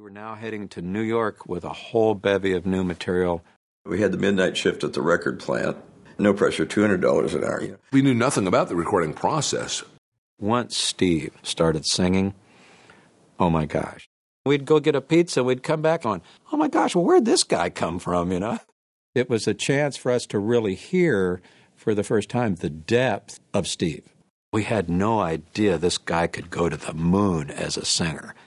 were now heading to New York with a whole bevy of new material. We had the midnight shift at the record plant. No pressure, $200 an hour. We knew nothing about the recording process. Once Steve started singing, oh my gosh. We'd go get a pizza, we'd come back on, oh my gosh, well, where'd this guy come from, you know? It was a chance for us to really hear, for the first time, the depth of Steve. We had no idea this guy could go to the moon as a singer.